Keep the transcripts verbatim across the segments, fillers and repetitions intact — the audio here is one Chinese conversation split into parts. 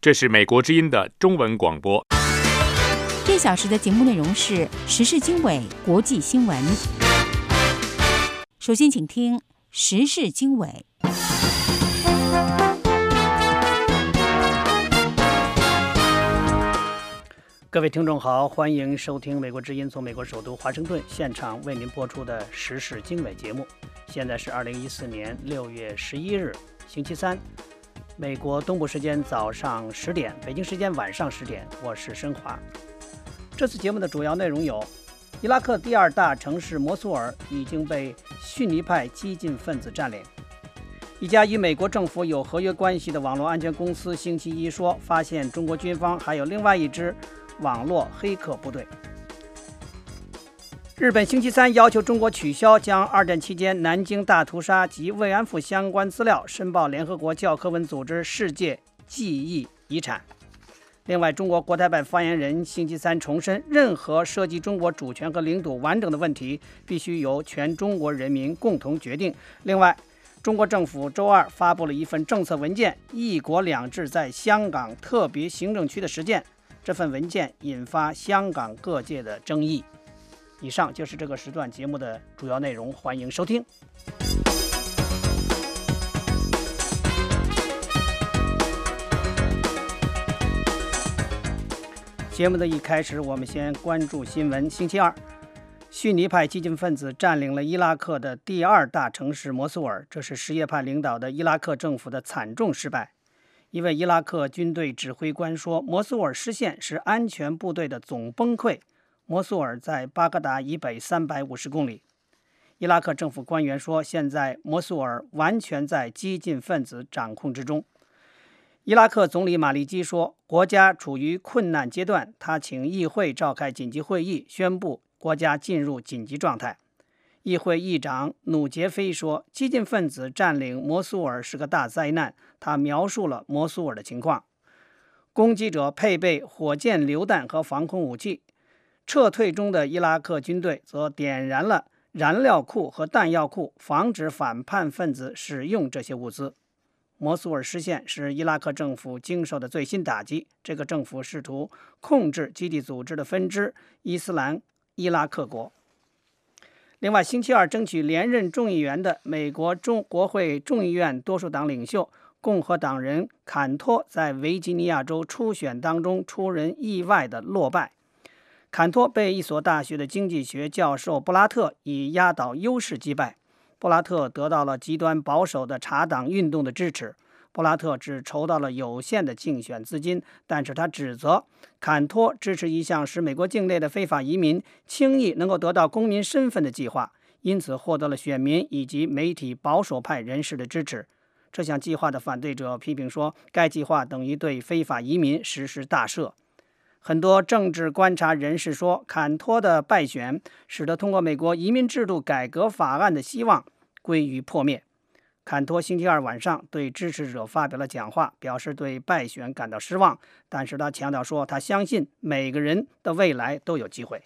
这是美国之音的中文广播。 这小时的节目内容是时事经纬、国际新闻。首先请听时事经纬。 各位听众好，欢迎收听美国之音从美国首都华盛顿现场为您播出的时事经纬节目。现在是二零一四年六月十一日星期三，美国东部时间早上十点，北京时间晚上十点，我是申华。这次节目的主要内容有：伊拉克第二大城市摩苏尔已经被逊尼派激进分子占领；一家与美国政府有合约关系的网络安全公司星期一说，发现中国军方还有另外一支网络黑客部队。日本星期三要求中国取消将二战期间南京大屠杀及慰安妇相关资料申报联合国教科文组织世界记忆遗产。另外，中国国台办发言人星期三重申，任何涉及中国主权和领土完整的问题必须由全中国人民共同决定。另外，中国政府周二发布了一份政策文件《一国两制在香港特别行政区的实践》，这份文件引发香港各界的争议。以上就是这个时段节目的主要内容，欢迎收听。节目的一开始，我们先关注新闻。星期二，逊尼派激进分子占领了伊拉克的第二大城市摩苏尔，这是什叶派领导的伊拉克政府的惨重失败。一位伊拉克军队指挥官说，摩苏尔失陷是安全部队的总崩溃。摩苏尔在巴格达以北三百五十公里。伊拉克政府官员说，现在摩苏尔完全在激进分子掌控之中。伊拉克总理马利基说，国家处于困难阶段，他请议会召开紧急会议，宣布国家进入紧急状态。议会议长努杰菲说，激进分子占领摩苏尔是个大灾难，他描述了摩苏尔的情况。攻击者配备火箭榴弹和防空武器，撤退中的伊拉克军队则点燃了燃料库和弹药库，防止反叛分子使用这些物资。摩苏尔失陷是伊拉克政府经受的最新打击，这个政府试图控制基地组织的分支伊斯兰伊拉克国。另外，星期二争取连任众议员的美国中国会众议院多数党领袖共和党人坎托在维吉尼亚州初选当中出人意外的落败。坎托被一所大学的经济学教授布拉特以压倒优势击败。布拉特得到了极端保守的茶党运动的支持。布拉特只筹到了有限的竞选资金，但是他指责坎托支持一项使美国境内的非法移民轻易能够得到公民身份的计划，因此获得了选民以及媒体保守派人士的支持。这项计划的反对者批评说，该计划等于对非法移民实施大赦。很多政治观察人士说，坎托的败选使得通过美国移民制度改革法案的希望归于破灭。坎托星期二晚上对支持者发表了讲话，表示对败选感到失望，但是他强调说，他相信每个人的未来都有机会。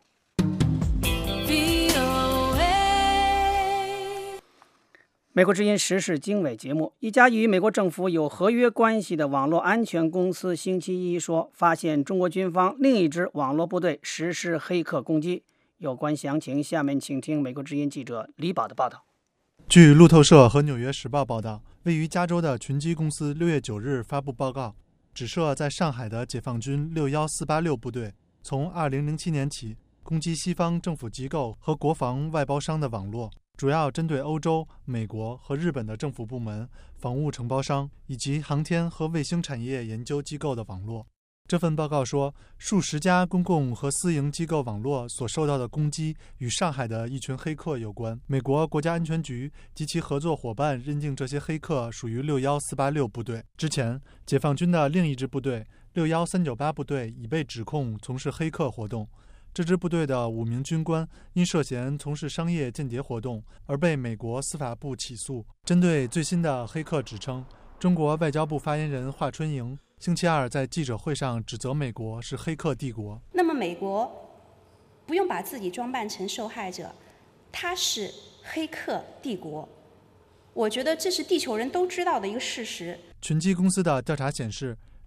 美国之音时事经纬节目，一家与美国政府有合约关系的网络安全公司星期一说，发现中国军方另一支网络部队实施黑客攻击。有关详情，下面请听美国之音记者李宝的报道。 据路透社和纽约时报报道，位于加州的群机公司六月九日发布报告，指涉在上海的解放军六一四八六部队从二零零七年起攻击西方政府机构和国防外包商的网络，主要针对欧洲、美国和日本的政府部门、防务承包商以及航天和卫星产业研究机构的网络。这份报告说，数十家公共和私营机构网络所受到的攻击与上海的一群黑客有关。美国国家安全局及其合作伙伴认定这些黑客属于六一四八六部队。之前，解放军的另一支部队六一三九八部队已被指控从事黑客活动。这支部队的五名军官因涉嫌从事商业间谍活动而被美国司法部起诉。针对最新的黑客指称，中国外交部发言人华春莹星期二在记者会上指责美国是黑客帝国。 那么美国不用把自己装扮成受害者，他是黑客帝国。我觉得这是地球人都知道的一个事实。 群机公司的调查显示，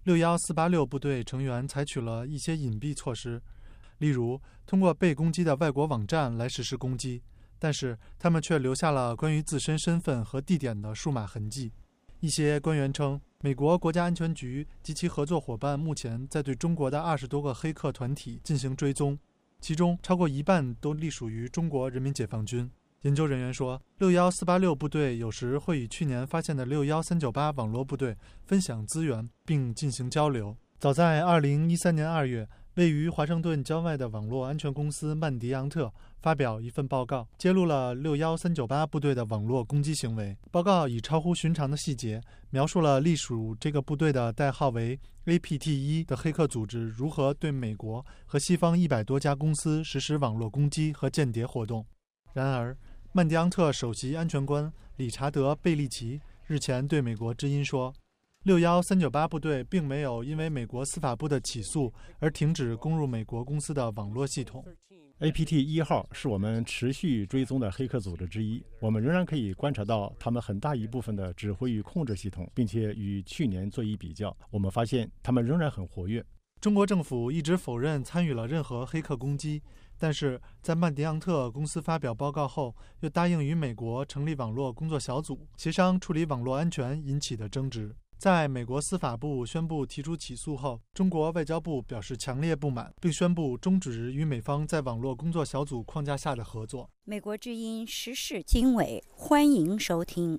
六一四八六部队成员采取了一些隐蔽措施，例如通过被攻击的外国网站来实施攻击，但是他们却留下了关于自身身份和地点的数码痕迹。一些官员称，美国国家安全局及其合作伙伴目前在对中国的二十多个黑客团体进行追踪，其中超过一半都隶属于中国人民解放军。研究人员说，六一四八六部队有时会与去年发现的六一三九八网络部队分享资源并进行交流。早在二零一三年二月，位于华盛顿郊外的网络安全公司曼迪昂特发表一份报告，揭露了六一三九八部队的网络攻击行为。报告以超乎寻常的细节描述了隶属这个部队的代号为 A P T 一 的黑客组织如何对美国和西方一百多家公司实施网络攻击和间谍活动。然而，曼迪昂特首席安全官理查德·贝利奇日前对美国之音说，六一三九八部队并没有因为美国司法部的起诉而停止攻入美国公司的网络系统。 A P T 一 号是我们持续追踪的黑客组织之一，我们仍然可以观察到他们很大一部分的指挥与控制系统，并且与去年做一比较，我们发现他们仍然很活跃。 中国政府一直否认参与了任何黑客攻击，但是在曼迪昂特公司发表报告后，又答应与美国成立网络工作小组，协商处理网络安全引起的争执。在美国司法部宣布提出起诉后，中国外交部表示强烈不满，并宣布终止与美方在网络工作小组框架下的合作。 美国之音时事经纬，欢迎收听。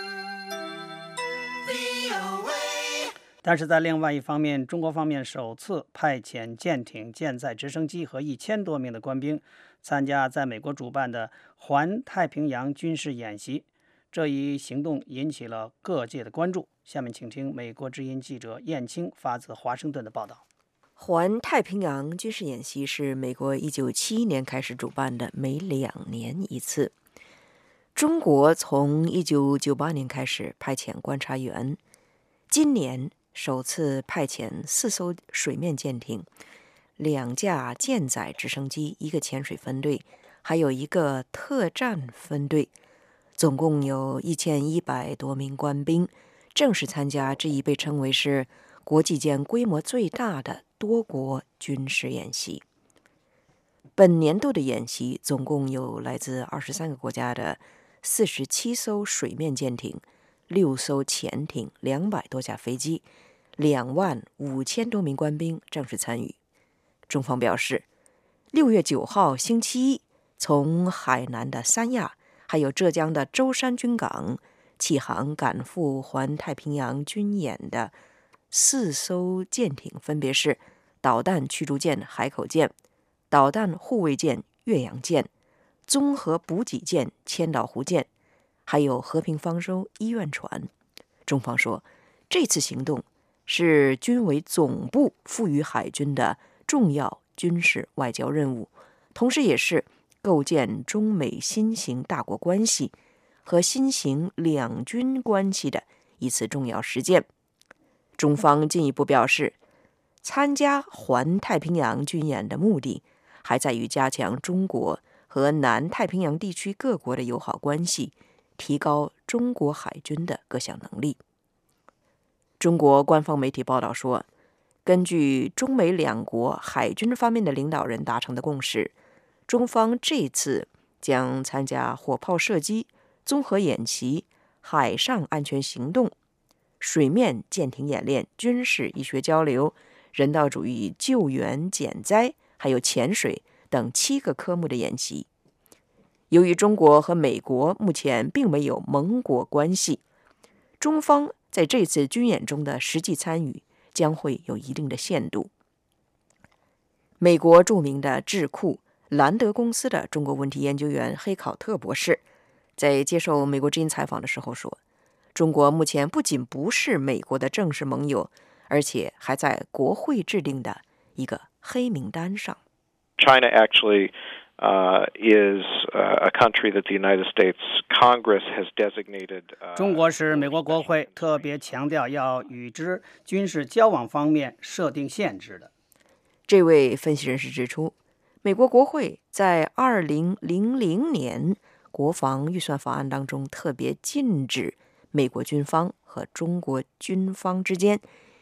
但是在另外一方面，中国方面首次派遣舰艇、舰载直升机和一千多名的官兵参加在美国主办的环太平洋军事演习。这一行动引起了各界的关注。下面请听美国之音记者燕青发自华盛顿的报道。 环太平洋军事演习是美国一九七一年开始主办的，每两年一次。中国从一九九八年开始派遣观察员，今年首次派遣四艘水面舰艇、两架舰载直升机、一个潜水分队，还有一个特战分队，总共有一千一百多名官兵正式参加这一被称为是国际间规模最大的多国军事演习。本年度的演习总共有来自二十三个国家的四十七艘水面舰艇、六艘潜艇、两百多架飞机，两万五千多名官兵正式参与。中方表示，六月九号星期一，从海南的三亚还有浙江的舟山军港起航赶赴环太平洋军演的四艘舰艇，分别是导弹驱逐舰海口舰、导弹护卫舰岳阳舰、综合补给舰千岛湖舰，还有和平方舟医院船。中方说，这次行动是军委总部赋予海军的重要军事外交任务，同时也是构建中美新型大国关系和新型两军关系的一次重要实践。中方进一步表示，参加环太平洋军演的目的还在于加强中国和南太平洋地区各国的友好关系，提高中国海军的各项能力。中国官方媒体报道说，根据中美两国海军方面的领导人达成的共识，中方这次将参加火炮射击、综合演习、海上安全行动、水面舰艇演练、军事医学交流、人道主义救援减灾，还有潜水等七个科目的演习。由于中国和美国目前并没有盟国关系，中方在这次军演中的实际参与将会有一定的限度。美国著名的智库兰德公司的中国问题研究员黑考特博士在接受美国之音采访的时候说，中国目前不仅不是美国的正式盟友，而且还在国会制定的一个黑名单上。 China actually Uh, is uh, a country that the United States Congress has designated. Uh, 中国是美国国会特别强调要与之军事交往方面设定限制的。 这位分析人士指出，美国国会在二零零零年国防预算法案当中特别禁止美国军方和中国军方之间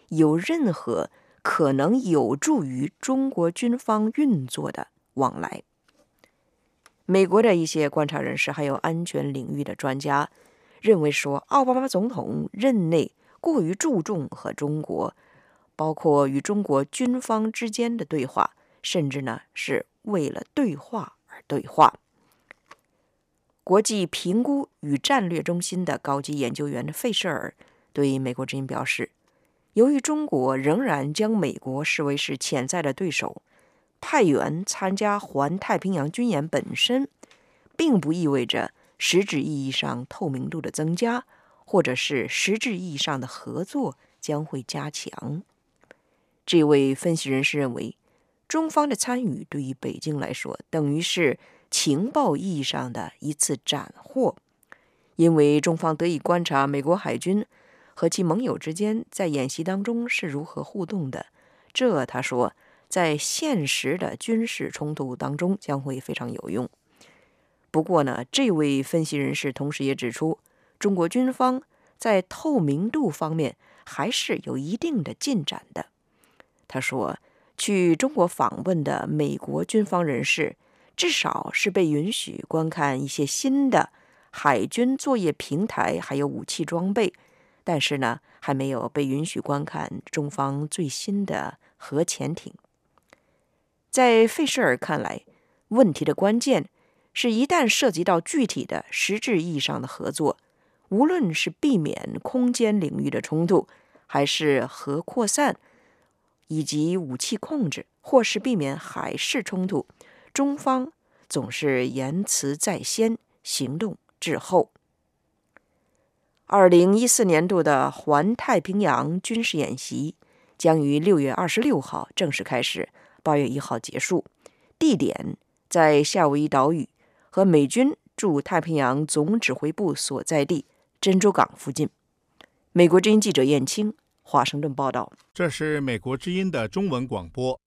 有任何可能有助于中国军方运作的往来。美国的一些观察人士还有安全领域的专家认为说，奥巴马总统任内过于注重和中国，包括与中国军方之间的对话，甚至呢是为了对话而对话。国际评估与战略中心的高级研究员费舍尔对美国之音表示，由于中国仍然将美国视为是潜在的对手，派员参加环太平洋军演本身并不意味着实质意义上透明度的增加，或者是实质意义上的合作将会加强。这位分析人士认为，中方的参与对于北京来说等于是情报意义上的一次斩获，因为中方得以观察美国海军和其盟友之间在演习当中是如何互动的，这他说在现实的军事冲突当中将会非常有用。不过呢，这位分析人士同时也指出，中国军方在透明度方面还是有一定的进展的。他说，去中国访问的美国军方人士至少是被允许观看一些新的海军作业平台还有武器装备，但是呢，还没有被允许观看中方最新的核潜艇。在费舍尔看来，问题的关键是一旦涉及到具体的实质意义上的合作，无论是避免空间领域的冲突，还是核扩散以及武器控制，或是避免海事冲突，中方总是言辞在先，行动滞后。二零一四年度的环太平洋军事演习将于六月二十六号正式开始，八月一号结束，地点在夏威夷岛屿和美军驻太平洋总指挥部所在地珍珠港附近。美国之音记者燕青华盛顿报道。 这是美国之音的中文广播。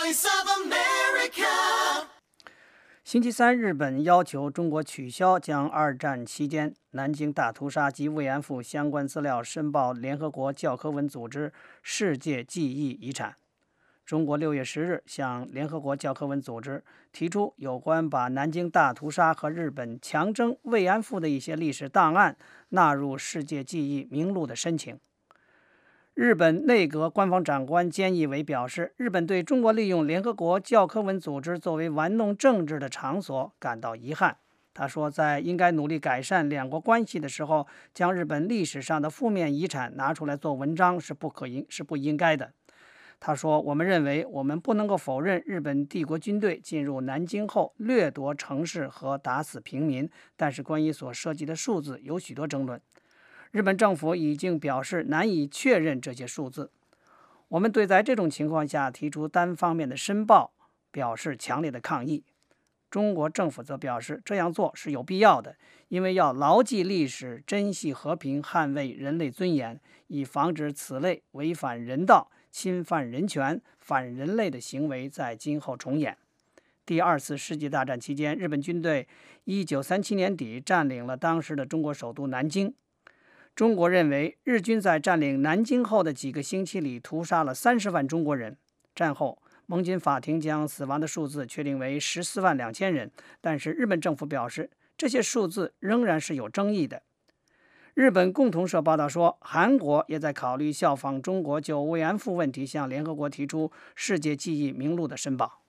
星期三，日本要求中国取消将二战期间南京大屠杀及慰安妇相关资料申报联合国教科文组织世界记忆遗产。中国六月十日向联合国教科文组织提出有关把南京大屠杀和日本强征慰安妇的一些历史档案纳入世界记忆名录的申请。日本内阁官方长官菅义伟表示，日本对中国利用联合国教科文组织作为玩弄政治的场所感到遗憾。他说，在应该努力改善两国关系的时候，将日本历史上的负面遗产拿出来做文章是不可应是不应该的。他说，我们认为我们不能够否认日本帝国军队进入南京后掠夺城市和打死平民，但是关于所涉及的数字有许多争论。日本政府已经表示难以确认这些数字。我们对在这种情况下提出单方面的申报表示强烈的抗议。中国政府则表示这样做是有必要的，因为要牢记历史，珍惜和平，捍卫人类尊严，以防止此类违反人道、侵犯人权、反人类的行为在今后重演。第二次世界大战期间，日本军队一九三七年底占领了当时的中国首都南京。中国认为，日军在占领南京后的几个星期里屠杀了三十万中国人。战后，盟军法庭将死亡的数字确定为十四万两千人，但是日本政府表示，这些数字仍然是有争议的。日本共同社报道说，韩国也在考虑效仿中国，就慰安妇问题向联合国提出世界记忆名录的申报。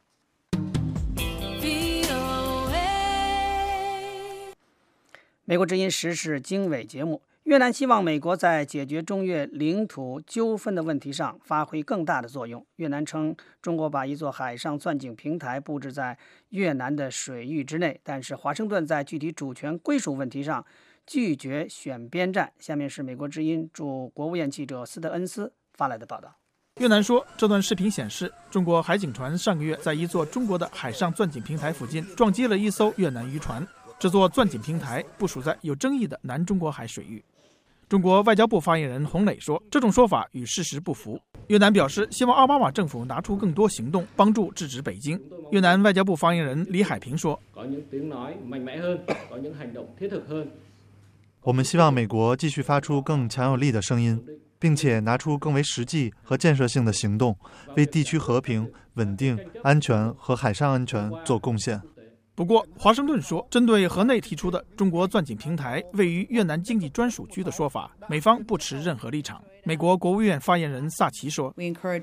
美国之音时事经纬节目，越南希望美国在解决中越领土纠纷的问题上发挥更大的作用。越南称，中国把一座海上钻井平台布置在越南的水域之内，但是华盛顿在具体主权归属问题上拒绝选边站。下面是美国之音驻国务院记者斯特恩斯发来的报道。 越南说，这段视频显示，中国海警船上个月在一座中国的海上钻井平台附近撞击了一艘越南渔船。这座钻井平台部署在有争议的南中国海水域。中国外交部发言人洪磊说，这种说法与事实不符。越南表示希望奥巴马政府拿出更多行动，帮助制止北京。越南外交部发言人李海平说， 我们希望美国继续发出更强有力的声音， 并且拿出更为实际和建设性的行动，为地区和平、稳定、安全和海上安全做贡献。 不过，华盛顿说，针对河内提出的中国钻井平台位于越南经济专属区的说法，美方不持任何立场。美国国务院发言人萨奇说，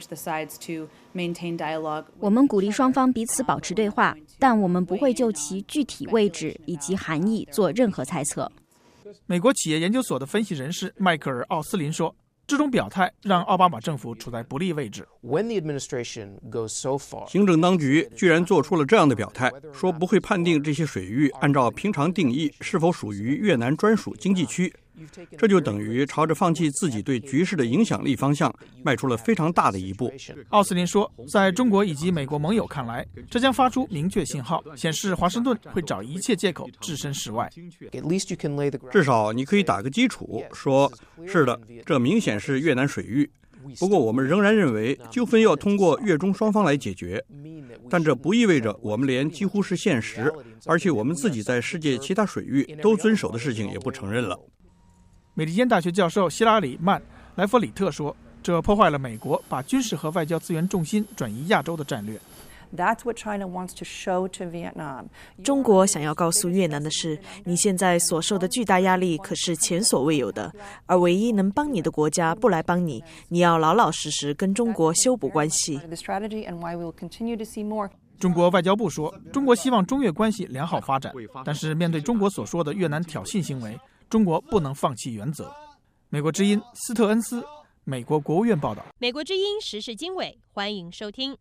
我们鼓励双方彼此保持对话，但我们不会就其具体位置以及含义做任何猜测。 美国企业研究所的分析人士迈克尔·奥斯林说，这种表态让奥巴马政府处在不利位置。 行政当局居然做出了这样的表态，说不会判定这些水域按照平常定义是否属于越南专属经济区，这就等于朝着放弃自己对局势的影响力方向迈出了非常大的一步。 奥斯林说，在中国以及美国盟友看来，这将发出明确信号，显示华盛顿会找一切借口置身事外。 至少你可以打个基础，说是的，这明显是越南水域，不过我们仍然认为纠纷要通过越中双方来解决，但这不意味着我们连几乎是现实，而且我们自己在世界其他水域都遵守的事情也不承认了。 美利坚大学教授希拉里·曼莱弗里特说，这破坏了美国把军事和外交资源重心转移亚洲的战略。 中国想要告诉越南的是，你现在所受的巨大压力可是前所未有的，而唯一能帮你的国家不来帮你，你要老老实实跟中国修补关系。 中国外交部说，中国希望中越关系良好发展，但是面对中国所说的越南挑衅行为，中国不能放弃原则。美国之音斯特恩斯，美国国务院报道。 美国之音时事经纬，欢迎收听。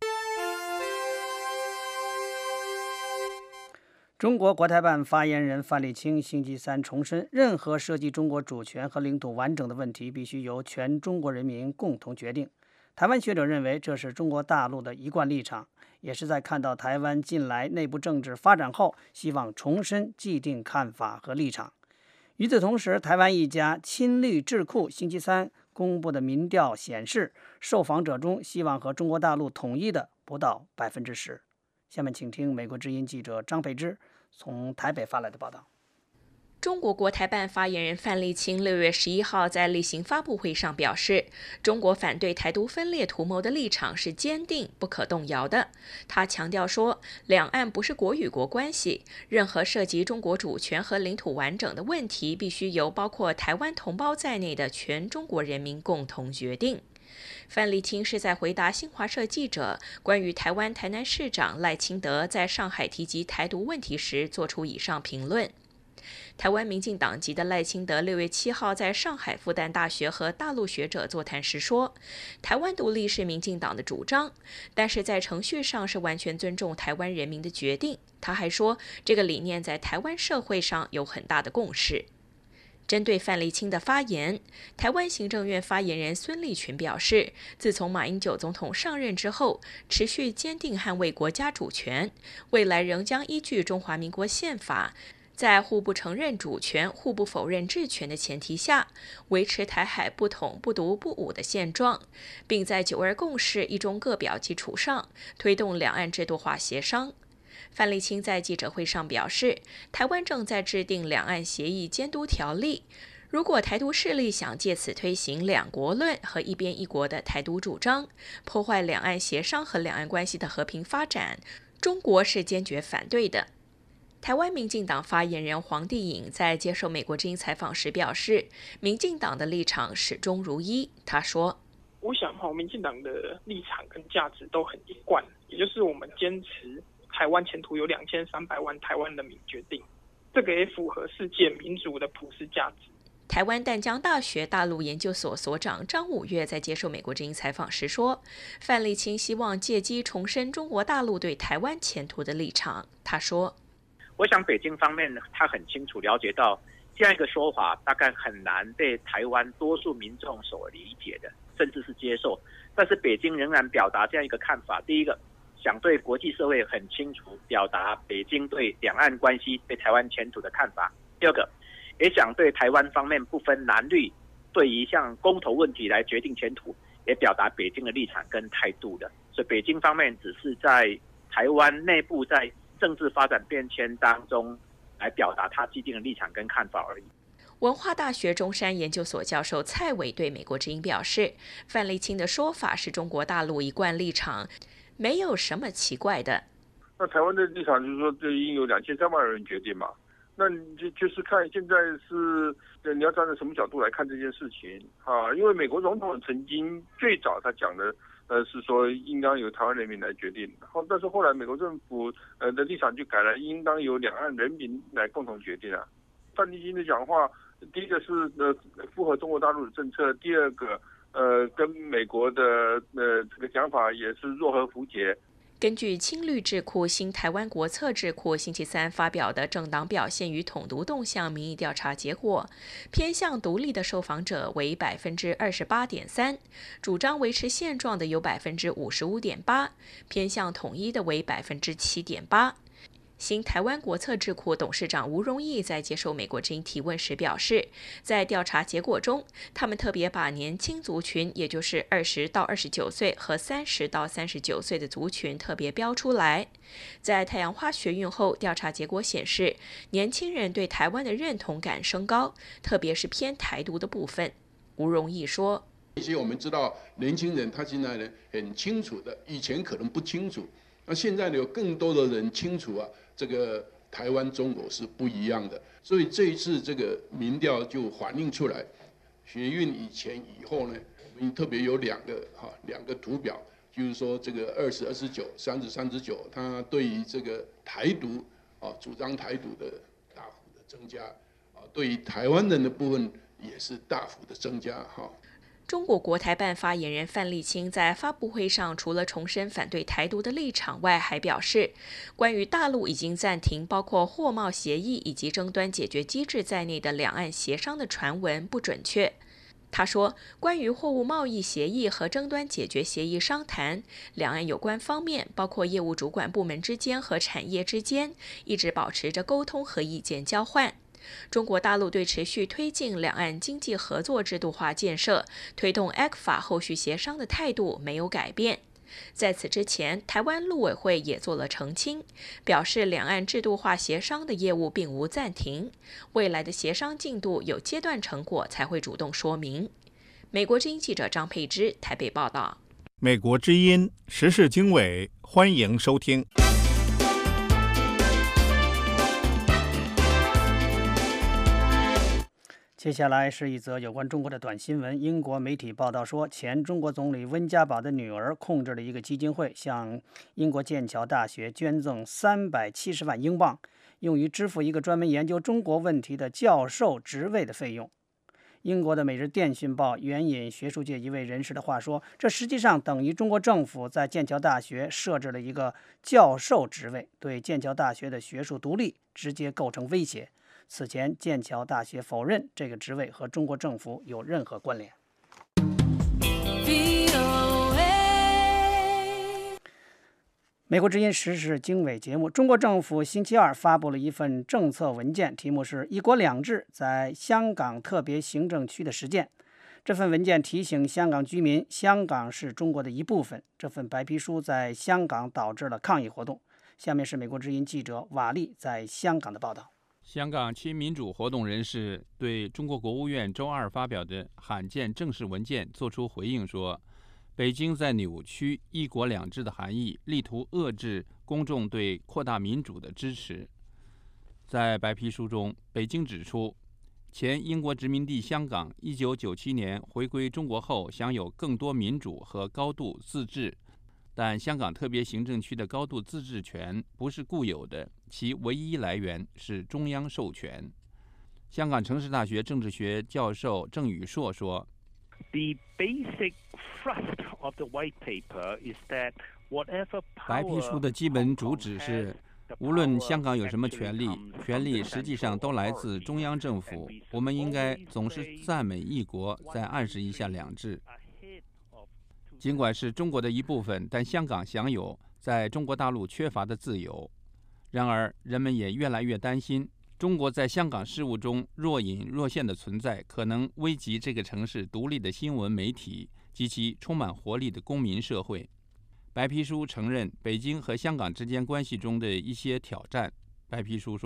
中国国台办发言人范立清星期三重申，任何涉及中国主权和领土完整的问题必须由全中国人民共同决定。台湾学者认为，这是中国大陆的一贯立场，也是在看到台湾近来内部政治发展后，希望重申既定看法和立场。与此同时，台湾一家亲绿智库星期三公布的民调显示，受访者中希望和中国大陆统一的不到百分之十。下面请听美国之音记者张佩芝从台北发来的报道。 中国国台办发言人范立清六月十一号在例行发布会上表示，中国反对台独分裂图谋的立场是坚定不可动摇的。他强调说，两岸不是国与国关系，任何涉及中国主权和领土完整的问题，必须由包括台湾同胞在内的全中国人民共同决定。范立清是在回答新华社记者关于台湾台南市长赖清德在上海提及台独问题时做出以上评论。台湾民进党籍的赖清德六月七号在上海复旦大学和大陆学者座谈时说，台湾独立是民进党的主张，但是在程序上是完全尊重台湾人民的决定。他还说，这个理念在台湾社会上有很大的共识。针对范立清的发言，台湾行政院发言人孙立群表示，自从马英九总统上任之后，持续坚定捍卫国家主权，未来仍将依据中华民国宪法，在互不承认主权、互不否认治权的前提下，维持台海不统、不独、不武的现状，并在九二共识一中各表基础上推动两岸制度化协商。范立清在记者会上表示，台湾正在制定两岸协议监督条例，如果台独势力想借此推行两国论和一边一国的台独主张，破坏两岸协商和两岸关系的和平发展，中国是坚决反对的。台湾民进党发言人黄帝颖在接受美国之音采访时表示，民进党的立场始终如一。他说， 我想哈，民进党的立场跟价值都很一贯，也就是我们坚持台湾前途由两千三百万台湾人民决定，这个也符合世界民主的普世价值。 台湾淡江大学大陆研究所所长张五岳在接受美国之音采访时说，范立清希望借机重申中国大陆对台湾前途的立场。他说， 我想北京方面他很清楚了解到，这样一个说法大概很难被台湾多数民众所理解的，甚至是接受。但是北京仍然表达这样一个看法，第一个，想对国际社会很清楚表达北京对两岸关系、对台湾前途的看法；第二个，也想对台湾方面不分蓝绿，对于像公投问题来决定前途，也表达北京的立场跟态度的。所以北京方面只是在台湾内部在政治发展变迁当中来表达他既定的立场跟看法而已。 文化大学中山研究所教授蔡伟对美国之音表示，范丽清的说法是中国大陆一贯立场，没有什么奇怪的。 那台湾的立场就是说，这应由两千三百万人决定嘛。那你就就是看现在是你要站在什么角度来看这件事情啊？因为美国总统曾经最早他讲的呃是说应当由台湾人民来决定，后但是后来美国政府呃的立场就改了，应当由两岸人民来共同决定啊。范丽清的讲话，第一个是呃符合中国大陆的政策，第二个呃跟美国的呃这个讲法也是若合符节。 根据青绿智库新台湾国策智库星期三发表的政党表现与统独动向民意调查结果，偏向独立的受访者为百分之二十八点三，主张维持现状的有百分之五十五点八，偏向统一的为百分之七点八。新台湾国策智库董事长吴荣义在接受美国之音提问时表示，在调查结果中，他们特别把年轻族群，也就是二十到二十九岁和三十到三十九岁的族群特别标出来。在太阳花学运后，调查结果显示，年轻人对台湾的认同感升高，特别是偏台独的部分。吴荣义说， 一些我们知道年轻人他现在呢很清楚的，以前可能不清楚，那现在呢有更多的人清楚啊，这个台湾中国是不一样的，所以这一次这个民调就反映出来，学运以前以后呢，我们特别有两个哈两个图表，就是说这个二十、二十九、三十、三十九，它对于这个台独啊主张台独的大幅的增加啊，对于台湾人的部分也是大幅的增加哈。 中国国台办发言人范丽清在发布会上除了重申反对台独的立场外，还表示，关于大陆已经暂停包括货贸协议以及争端解决机制在内的两岸协商的传闻不准确。他说，关于货物贸易协议和争端解决协议商谈，两岸有关方面包括业务主管部门之间和产业之间一直保持着沟通和意见交换。中国大陆对持续推进两岸经济合作制度化建设、推动 A C F A 后续协商的态度没有改变。在此之前，台湾陆委会也做了澄清，表示两岸制度化协商的业务并无暂停，未来的协商进度有阶段成果才会主动说明。美国之音记者张佩芝台北报道。 美国之音时事经纬，欢迎收听。 接下来是一则有关中国的短新闻。英国媒体报道说，前中国总理温家宝的女儿控制了一个基金会，向英国剑桥大学捐赠三百七十万英镑，用于支付一个专门研究中国问题的教授职位的费用。英国的《每日电讯报》援引学术界一位人士的话说，这实际上等于中国政府在剑桥大学设置了一个教授职位，对剑桥大学的学术独立直接构成威胁。此前，剑桥大学否认这个职位和中国政府有任何关联。美国之音时事经纬节目，中国政府星期二发布了一份政策文件，题目是“一国两制在香港特别行政区的实践”。这份文件提醒香港居民，香港是中国的一部分。这份白皮书在香港导致了抗议活动。下面是美国之音记者瓦利在香港的报道。 香港亲民主活动人士对中国国务院周二发表的罕见正式文件作出回应说，北京在扭曲一国两制的含义，力图遏制公众对扩大民主的支持。在白皮书中，北京指出，前英国殖民地香港一九九七年回归中国后享有更多民主和高度自治，但香港特别行政区的高度自治权不是固有的，其唯一来源是中央授权。香港城市大学政治学教授郑宇硕说， The basic thrust of the white paper is that whatever power 白皮书的基本主旨是，无论香港有什么权利，权利实际上都来自中央政府。我们应该总是赞美一国，再暗示一下两制。尽管是中国的一部分，但香港享有在中国大陆缺乏的自由。然而，人们也越来越担心，中国在香港事务中若隐若现的存在，可能危及这个城市独立的新闻媒体及其充满活力的公民社会。白皮书承认北京和香港之间关系中的一些挑战。白皮书说，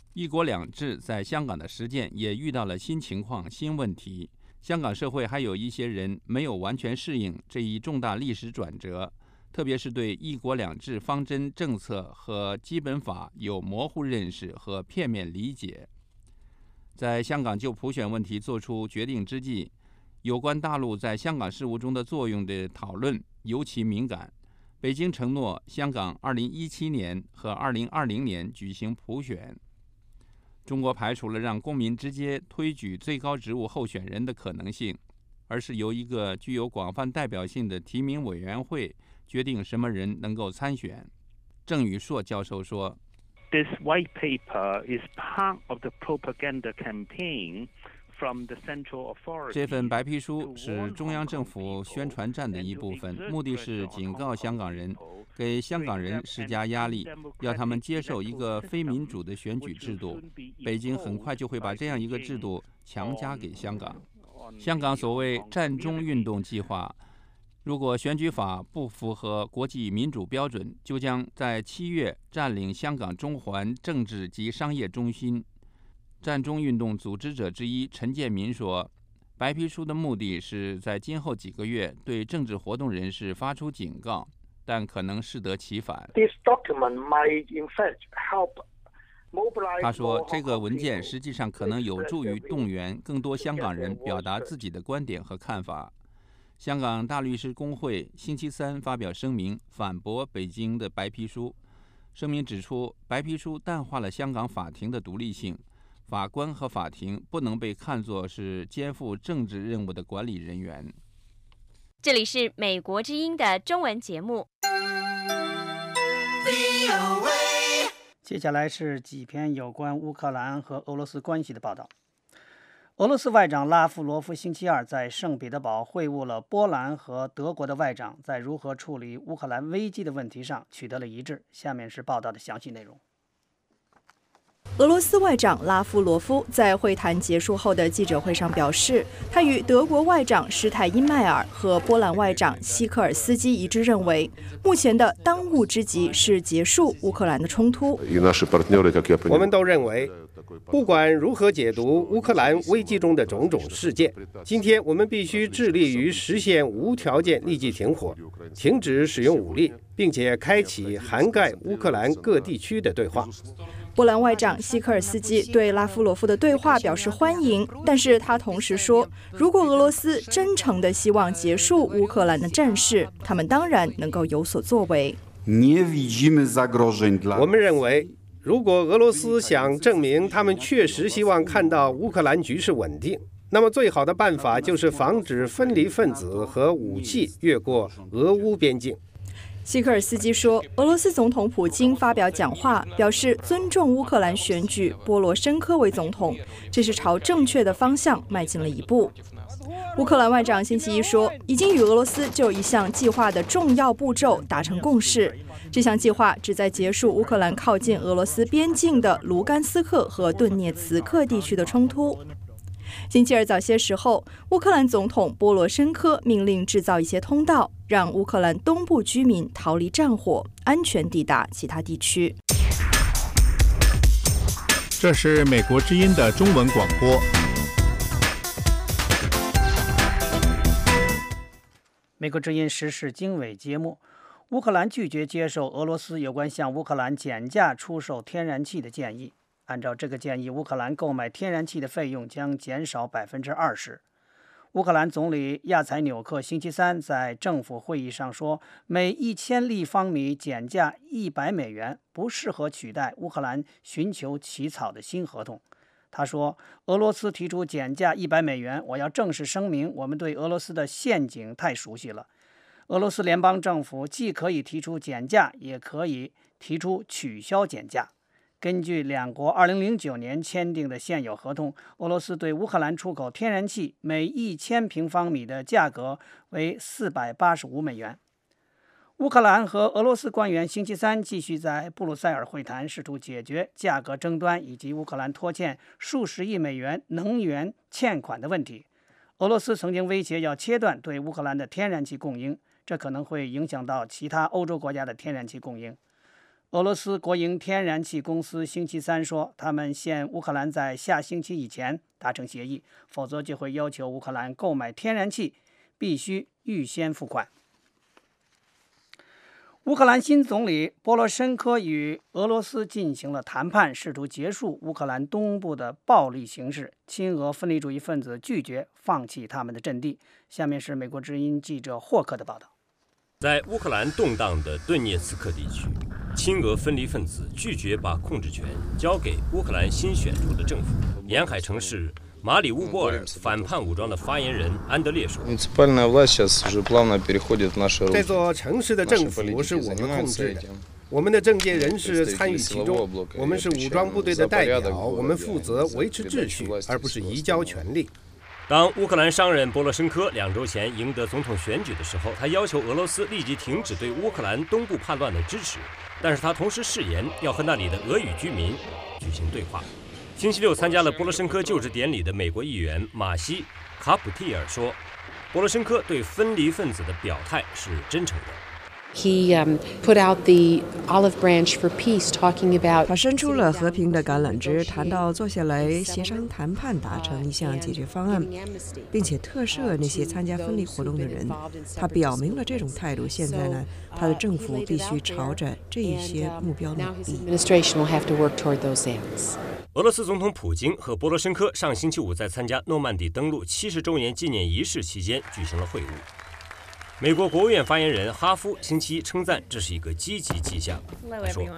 一国两制在香港的实践也遇到了新情况、新问题。香港社会还有一些人没有完全适应这一重大历史转折，特别是对一国两制方针政策和基本法有模糊认识和片面理解。在香港就普选问题作出决定之际，有关大陆在香港事务中的作用的讨论尤其敏感。北京承诺香港二零一七年和二零二零年举行普选。中国排除了让公民直接推举最高职务候选人的可能性，而是由一个具有广泛代表性的提名委员会决定什么人能够参选。郑宇硕教授说 This white paper is part of the propaganda campaign from the central authority. 这份白皮书是中央政府宣传战的一部分，目的是警告香港人，给香港人施加压力，要他们接受一个非民主的选举制度。北京很快就会把这样一个制度强加给香港。香港所谓战中运动计划，如果选举法不符合国际民主标准，就将在七月占领香港中环政治及商业中心。战中运动组织者之一陈建民说，白皮书的目的是在今后几个月对政治活动人士发出警告，但可能适得其反。他说，这个文件实际上可能有助于动员更多香港人表达自己的观点和看法。香港大律师公会星期三发表声明，反驳北京的白皮书。声明指出，白皮书淡化了香港法庭的独立性，法官和法庭不能被看作是肩负政治任务的管理人员。 这里是美国之音的中文节目。 接下来是几篇有关乌克兰和俄罗斯关系的报道。俄罗斯外长拉夫罗夫星期二在圣彼得堡会晤了波兰和德国的外长，在如何处理乌克兰危机的问题上取得了一致。下面是报道的详细内容。 俄罗斯外长拉夫罗夫在会谈结束后的记者会上表示，他与德国外长施泰因迈尔和波兰外长希科尔斯基一致认为，目前的当务之急是结束乌克兰的冲突。 我们都认为，不管如何解读乌克兰危机中的种种事件，今天我们必须致力于实现无条件立即停火，停止使用武力，并且开启涵盖乌克兰各地区的对话。 波兰外长希科尔斯基对拉夫罗夫的对话表示欢迎，但是他同时说，如果俄罗斯真诚地希望结束乌克兰的战事，他们当然能够有所作为。 我们认为，如果俄罗斯想证明他们确实希望看到乌克兰局势稳定，那么最好的办法就是防止分离分子和武器越过俄乌边境。 希科尔斯基说，俄罗斯总统普京发表讲话，表示尊重乌克兰选举波罗申科为总统，这是朝正确的方向迈进了一步。乌克兰外长星期一说，已经与俄罗斯就一项计划的重要步骤达成共识。这项计划旨在结束乌克兰靠近俄罗斯边境的卢甘斯克和顿涅茨克地区的冲突。星期二早些时候，乌克兰总统波罗申科命令制造一些通道，让乌克兰东部居民逃离战火，安全抵达其他地区。 这是美国之音的中文广播。 美国之音时事经纬节目，乌克兰拒绝接受俄罗斯有关向乌克兰减价出售天然气的建议。按照这个建议，乌克兰购买天然气的费用将减少百分之二十。乌克兰总理亚采纽克星期三在政府会议上说，每一千立方米减价一百美元不适合取代乌克兰寻求起草的新合同。他说，俄罗斯提出减价一百美元，我要正式声明，我们对俄罗斯的陷阱太熟悉了。俄罗斯联邦政府既可以提出减价，也可以提出取消减价。根据两国二零零九年签订的现有合同，俄罗斯对乌克兰出口天然气每一千平方米的价格为四百八十五美元。乌克兰和俄罗斯官员星期三继续在布鲁塞尔会谈，试图解决价格争端以及乌克兰拖欠数十亿美元能源欠款的问题。俄罗斯曾经威胁要切断对乌克兰的天然气供应，这可能会影响到其他欧洲国家的天然气供应。 俄罗斯国营天然气公司星期三说，他们限乌克兰在下星期以前达成协议，否则就会要求乌克兰购买天然气必须预先付款。乌克兰新总理波罗申科与俄罗斯进行了谈判，试图结束乌克兰东部的暴力形势。亲俄分离主义分子拒绝放弃他们的阵地。下面是美国之音记者霍克的报道。 在乌克兰动荡的顿涅茨克地区，亲俄分离分子拒绝把控制权交给乌克兰新选出的政府。沿海城市马里乌波尔反叛武装的发言人安德烈说：“ 这座城市的政府是我们控制的，我们的政界人士参与其中，我们是武装部队的代表，我们负责维持秩序，而不是移交权力。” 当乌克兰商人波罗申科两周前赢得总统选举的时候，他要求俄罗斯立即停止对乌克兰东部叛乱的支持，但是他同时誓言要和那里的俄语居民举行对话。星期六参加了波罗申科就职典礼的美国议员马西·卡普蒂尔说，波罗申科对分离分子的表态是真诚的。 He um, put out the olive branch for peace, talking about. 他伸出了和平的橄榄枝，谈到坐下来协商谈判，达成一项解决方案，并且特赦那些参加分离活动的人。他表明了这种态度。现在呢，他的政府必须朝着这一些目标努力。 俄罗斯总统普京和波罗申科上星期五在参加诺曼底登陆七十周年纪念仪式期间举行了会晤。美国国务院发言人哈夫星期一称赞这是一个积极迹象。他说：“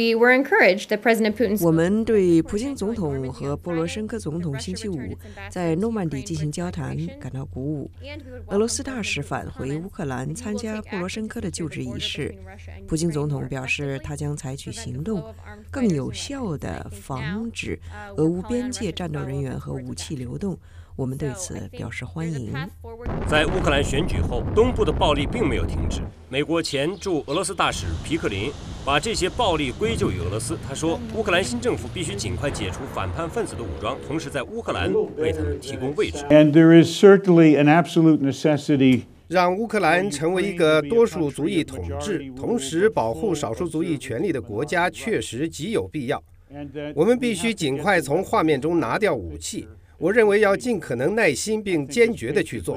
我们对普京总统和波罗申科总统星期五在诺曼底进行交谈感到鼓舞。俄罗斯大使返回乌克兰参加波罗申科的就职仪式。普京总统表示，他将采取行动，更有效地防止俄乌边界战斗人员和武器流动。我们对此表示欢迎。” 在乌克兰选举后，东部的暴力并没有停止。美国前驻俄罗斯大使皮克林把这些暴力归咎于俄罗斯。他说，乌克兰新政府必须尽快解除反叛分子的武装，同时在乌克兰为他们提供位置。 And there is certainly an absolute necessity. 让乌克兰成为一个多数族裔统治，同时保护少数族裔权利的国家，确实极有必要。我们必须尽快从画面中拿掉武器。我认为要尽可能耐心并坚决地去做。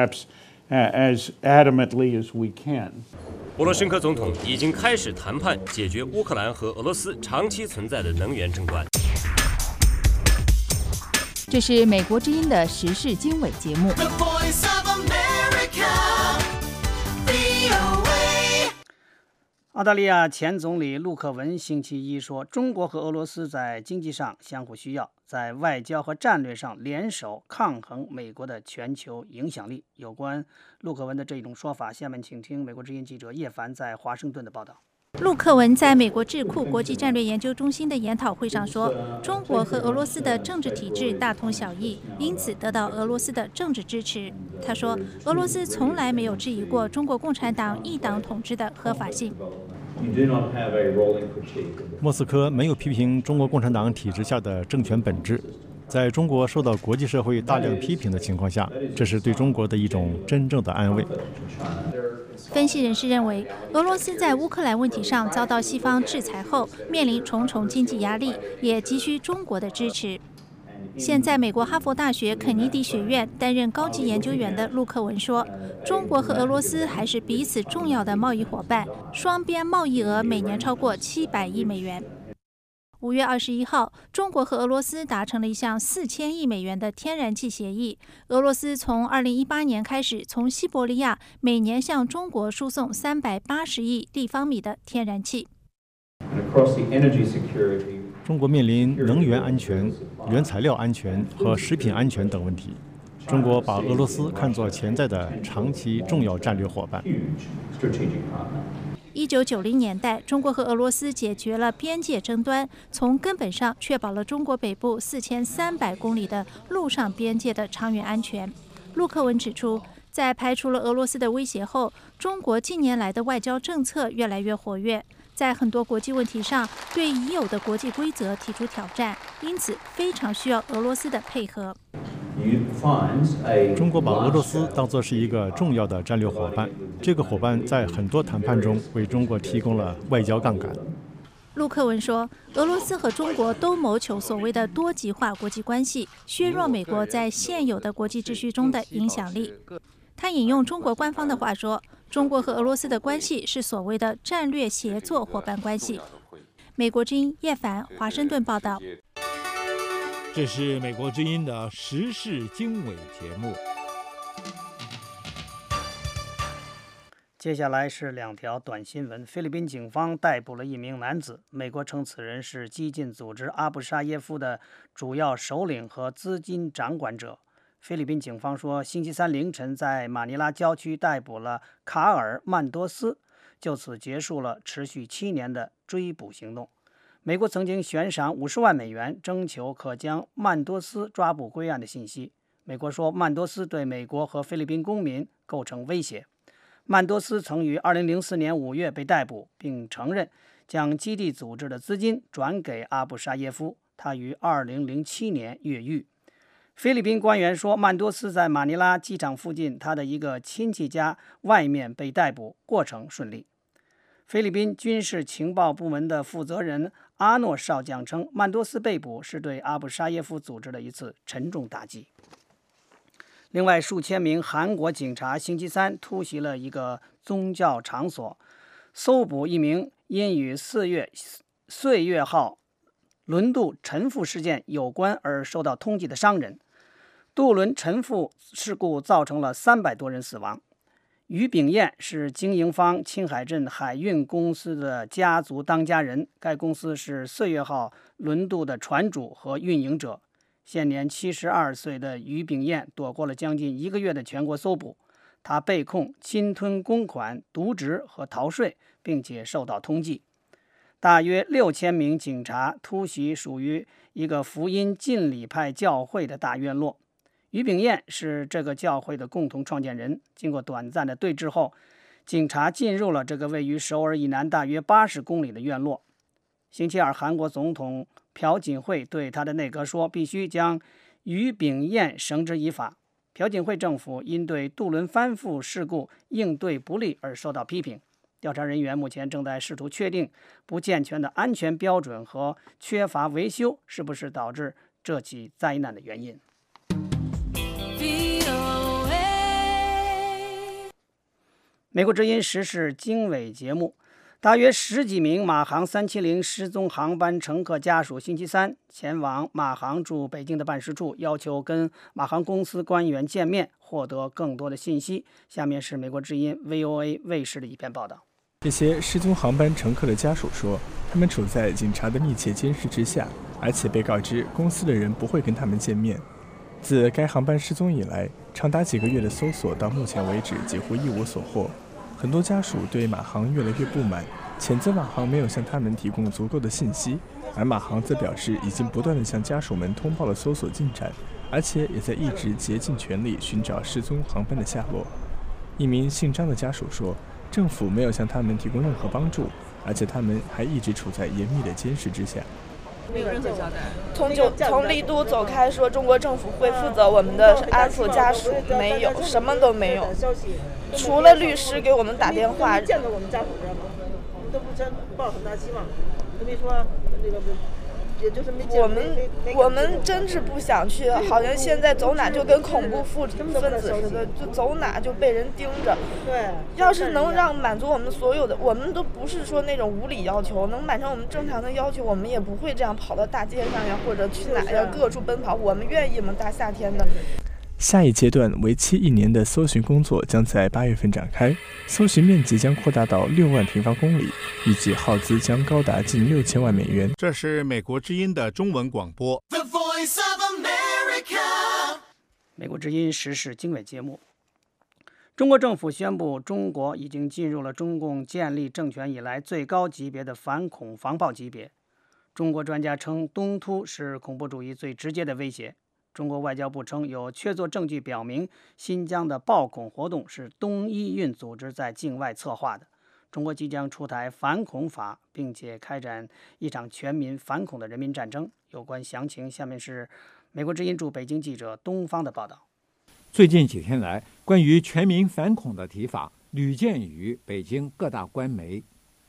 波罗申科总统已经开始谈判，解决乌克兰和俄罗斯长期存在的能源争端。 这是美国之音的时事经纬节目。 澳大利亚前总理陆克文星期一说，中国和俄罗斯在经济上相互需要，在外交和战略上联手抗衡美国的全球影响力。有关陆克文的这种说法，下面请听美国之音记者叶凡在华盛顿的报道。 陆克文在美国智库国际战略研究中心的研讨会上说，中国和俄罗斯的政治体制大同小异，因此得到俄罗斯的政治支持。他说，俄罗斯从来没有质疑过中国共产党一党统治的合法性。 莫斯科没有批评中国共产党体制下的政权本质。在中国受到国际社会大量批评的情况下，这是对中国的一种真正的安慰。 分析人士认为，俄罗斯在乌克兰问题上遭到西方制裁后，面临重重经济压力，也急需中国的支持。现在美国哈佛大学肯尼迪学院担任高级研究员的陆克文说，中国和俄罗斯还是彼此重要的贸易伙伴，双边贸易额每年超过七百亿美元。五月二十一号，中国和俄罗斯达成了一项四千亿美元的天然气协议。俄罗斯从二零一八年开始，从西伯利亚每年向中国输送三百八十亿立方米的天然气。 中国面临能源安全、原材料安全和食品安全等问题。中国把俄罗斯看作潜在的长期重要战略伙伴。 一九九零年代，中国和俄罗斯解决了边界争端，从根本上确保了中国北部四千三百公里的陆上边界的长远安全。陆克文指出，在排除了俄罗斯的威胁后，中国近年来的外交政策越来越活跃，在很多国际问题上对已有的国际规则提出挑战，因此非常需要俄罗斯的配合。 中国把俄罗斯当作是一个重要的战略伙伴，这个伙伴在很多谈判中为中国提供了外交杠杆。 陆克文说，俄罗斯和中国都谋求所谓的多极化国际关系，削弱美国在现有的国际秩序中的影响力。他引用中国官方的话说，中国和俄罗斯的关系是所谓的战略协作伙伴关系。美国之音叶凡华盛顿报道。 这是美国之音的时事经纬节目。 接下来是两条短新闻。菲律宾警方逮捕了一名男子，美国称此人是激进组织阿布沙耶夫的主要首领和资金掌管者。菲律宾警方说，星期三凌晨在马尼拉郊区逮捕了卡尔·曼多斯，就此结束了持续七年的追捕行动。美国曾经悬赏五十万美元，征求可将曼多斯抓捕归案的信息。美国说，曼多斯对美国和菲律宾公民构成威胁。曼多斯曾于二零零四年五月被逮捕，并承认将基地组织的资金转给阿布沙耶夫。他于二零零七年越狱。菲律宾官员说，曼多斯在马尼拉机场附近他的一个亲戚家外面被逮捕，过程顺利。菲律宾军事情报部门的负责人阿诺少将称，曼多斯被捕是对阿布沙耶夫组织的一次沉重打击。另外，数千名韩国警察星期三突袭了一个宗教场所，搜捕一名因与四月岁月号轮渡沉覆事件有关而受到通缉的商人。渡轮沉覆事故造成了三百多人死亡。于炳彦是经营方青海镇海运公司的家族当家人，该公司是岁月号轮渡的船主和运营者。现年七十二岁的于炳彦躲过了将近一个月的全国搜捕，他被控侵吞公款、渎职和逃税，并且受到通缉。大约六千名警察突袭属于一个福音浸礼派教会的大院落。于炳彦是这个教会的共同创建人。经过短暂的对峙后，警察进入了这个位于首尔以南大约八十公里的院落。星期二，韩国总统朴槿惠对他的内阁说，必须将于炳彦绳之以法。朴槿惠政府因对渡轮翻覆事故应对不力而受到批评。调查人员目前正在试图确定不健全的安全标准和缺乏维修是不是导致这起灾难的原因。美国之音时事经纬节目。大约十几名马航三七零失踪航班乘客家属星期三前往马航驻北京的办事处，要求跟马航公司官员见面，获得更多的信息。下面是美国之音 V O A 卫视的一篇报道。 这些失踪航班乘客的家属说，他们处在警察的密切监视之下，而且被告知公司的人不会跟他们见面。自该航班失踪以来，长达几个月的搜索到目前为止几乎一无所获。很多家属对马航越来越不满，谴责马航没有向他们提供足够的信息，而马航则表示已经不断地向家属们通报了搜索进展，而且也在一直竭尽全力寻找失踪航班的下落。一名姓张的家属说，政府没有向他们提供任何帮助，而且他们还一直处在严密的监视之下。 没有任何交代。从就从丽都走开说中国政府会负责我们的安抚家属，没有，什么都没有，除了律师给我们打电话。 见到我们家属人吗？我们都不真抱很大希望，都没说那个。也就是没我们我们真是不想去，好像现在走哪就跟恐怖分子似的，就走哪就被人盯着。 对， 要是能让满足我们所有的，我们都不是说那种无理要求，能满足我们正常的要求，我们也不会这样跑到大街上呀，或者去哪呀各处奔跑。我们愿意吗？大夏天的。 下一阶段为期一年的搜寻工作将在八月份展开，搜寻面积将扩大到六万平方公里，预计耗资将高达近六千万美元。 这是美国之音的中文广播。The Voice of America。美国之音时事经纬节目。中国政府宣布，中国已经进入了中共建立政权以来最高级别的反恐防暴级别。中国专家称，东突是恐怖主义最直接的威胁。中国外交部称，有确凿证据表明，新疆的暴恐活动是东伊运组织在境外策划的。中国即将出台反恐法，并且开展一场全民反恐的人民战争。有关详情，下面是美国之音驻北京记者东方的报道。 最近几天来，关于全民反恐的提法屡见于北京各大官媒。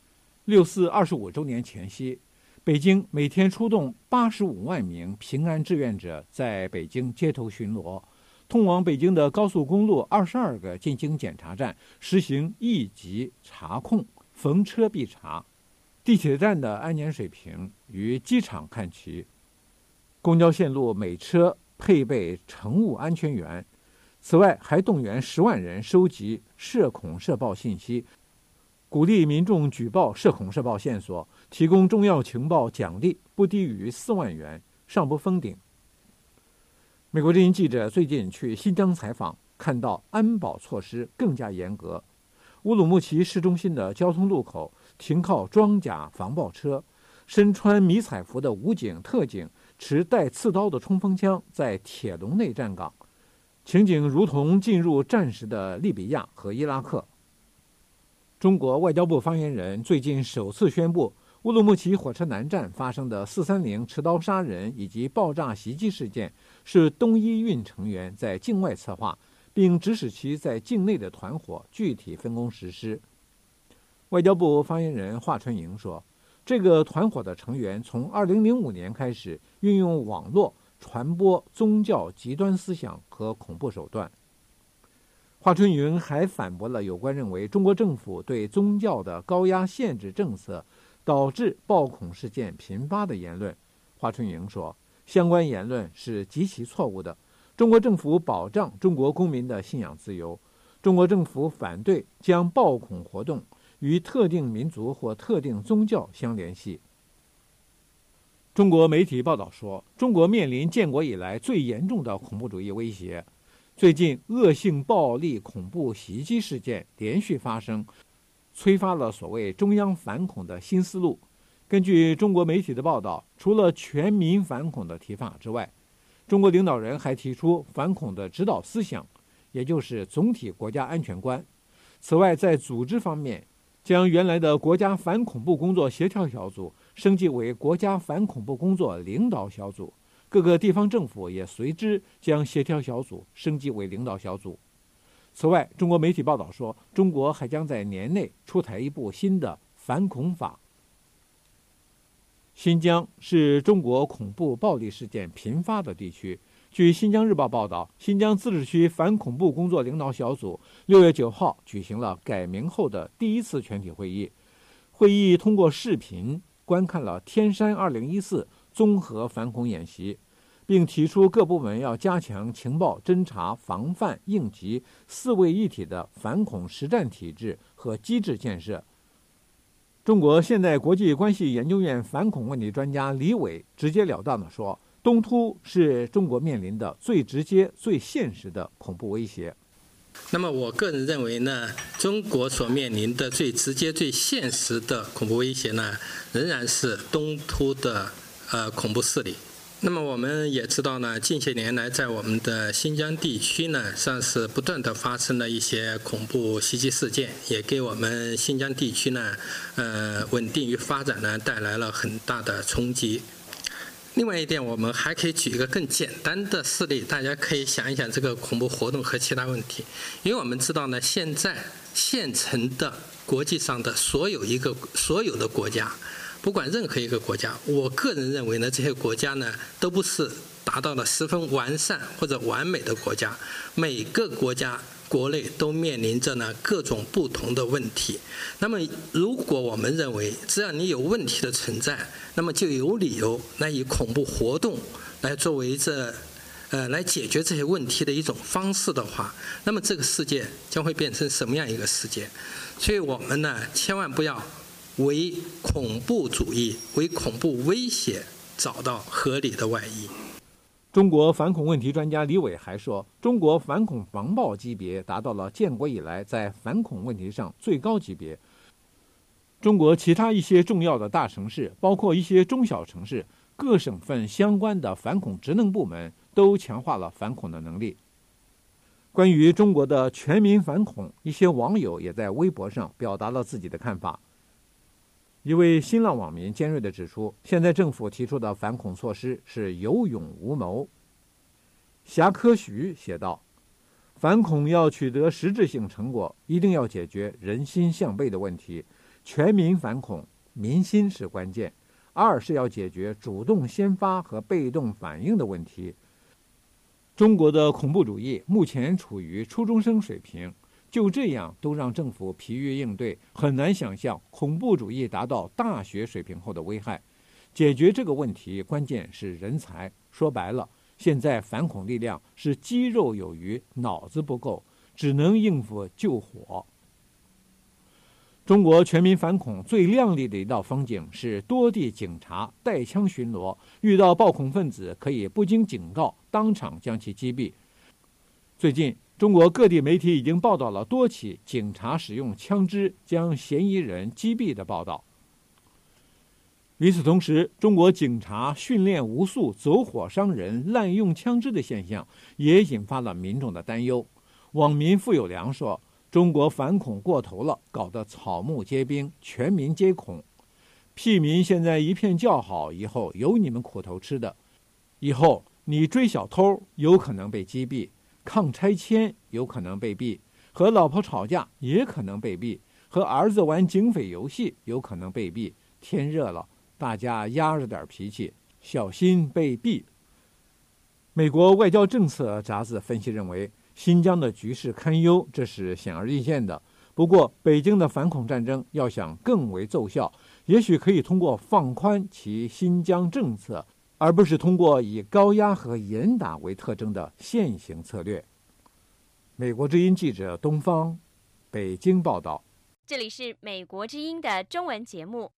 六四二十五周年前夕，北京每天出动八十五万名平安志愿者在北京街头巡逻，通往北京的高速公路二十二个进京检查站实行一级查控，逢车必查。地铁站的安检水平与机场看齐。公交线路每车配备乘务安全员。此外，还动员十万人收集涉恐涉报信息，鼓励民众举报涉恐涉报线索，提供重要情报奖励不低于四万元，上不封顶。美国之音记者最近去新疆采访，看到安保措施更加严格。乌鲁木齐市中心的交通路口停靠装甲防爆车，身穿迷彩服的武警、特警持带刺刀的冲锋枪在铁笼内站岗，情景如同进入战时的利比亚和伊拉克。中国外交部发言人最近首次宣布，乌鲁木齐火车南站发生的四三零持刀杀人以及爆炸袭击事件是东伊运成员在境外策划，并指使其在境内的团伙具体分工实施。外交部发言人华春莹说，这个团伙的成员从二零零五年开始运用网络传播宗教极端思想和恐怖手段。华春莹还反驳了有关认为中国政府对宗教的高压限制政策导致暴恐事件频发的言论。华春莹说，相关言论是极其错误的。中国政府保障中国公民的信仰自由，中国政府反对将暴恐活动与特定民族或特定宗教相联系。中国媒体报道说，中国面临建国以来最严重的恐怖主义威胁。最近恶性暴力恐怖袭击事件连续发生，催发了所谓中央反恐的新思路。根据中国媒体的报道，除了全民反恐的提法之外，中国领导人还提出反恐的指导思想，也就是总体国家安全观。此外，在组织方面，将原来的国家反恐怖工作协调小组升级为国家反恐怖工作领导小组，各个地方政府也随之将协调小组升级为领导小组。此外，中国媒体报道说，中国还将在年内出台一部新的反恐法。新疆是中国恐怖暴力事件频发的地区。据《新疆日报》报道，新疆自治区反恐怖工作领导小组六月九号举行了改名后的第一次全体会议。会议通过视频观看了天山二零一四综合反恐演习，并提出各部门要加强情报侦查、防范、应急四位一体的反恐实战体制和机制建设。中国现代国际关系研究院反恐问题专家李伟直截了当地说，东突是中国面临的最直接、最现实的恐怖威胁。 那么我个人认为呢，中国所面临的最直接、最现实的恐怖威胁呢，仍然是东突的呃恐怖势力。那么我们也知道呢，近些年来在我们的新疆地区呢，实际上是不断的发生了一些恐怖袭击事件，也给我们新疆地区呢，呃稳定与发展呢带来了很大的冲击。另外一点，我们还可以举一个更简单的事例，大家可以想一想这个恐怖活动和其他问题。因为我们知道呢，现在现成的国际上的所有一个所有的国家，不管任何一个国家，我个人认为呢，这些国家呢都不是达到了十分完善或者完美的国家，每个国家国内都面临着呢各种不同的问题。那么如果我们认为只要你有问题的存在，那么就有理由来以恐怖活动来作为这呃来解决这些问题的一种方式的话，那么这个世界将会变成什么样一个世界？所以我们呢千万不要为恐怖主义、为恐怖威胁找到合理的外衣。 中国反恐问题专家李伟还说，中国反恐防暴级别达到了建国以来在反恐问题上最高级别。中国其他一些重要的大城市，包括一些中小城市，各省份相关的反恐职能部门都强化了反恐的能力。关于中国的全民反恐，一些网友也在微博上表达了自己的看法。一位新浪网民尖锐地指出，现在政府提出的反恐措施是有勇无谋。侠科徐写道，反恐要取得实质性成果，一定要解决人心向背的问题，全民反恐民心是关键；二是要解决主动先发和被动反应的问题。中国的恐怖主义目前处于初中生水平，就这样都让政府疲于应对，很难想象恐怖主义达到大学水平后的危害。解决这个问题，关键是人才。说白了，现在反恐力量是肌肉有余，脑子不够，只能应付救火。中国全民反恐最亮丽的一道风景是多地警察带枪巡逻，遇到暴恐分子可以不经警告当场将其击毙。最近，中国各地媒体已经报道了多起警察使用枪支将嫌疑人击毙的报道。与此同时，中国警察训练无数走火伤人、滥用枪支的现象也引发了民众的担忧。网民傅有良说，中国反恐过头了，搞得草木皆兵，全民皆恐。屁民现在一片叫好，以后有你们苦头吃的。以后你追小偷有可能被击毙，抗拆迁有可能被毙，和老婆吵架也可能被毙，和儿子玩警匪游戏有可能被毙。天热了，大家压着点脾气，小心被毙。美国外交政策杂志分析认为，新疆的局势堪忧，这是显而易见的。不过，北京的反恐战争要想更为奏效，也许可以通过放宽其新疆政策，而不是通过以高压和严打为特征的现行策略。美国之音记者东方，北京报道。 这里是美国之音的中文节目。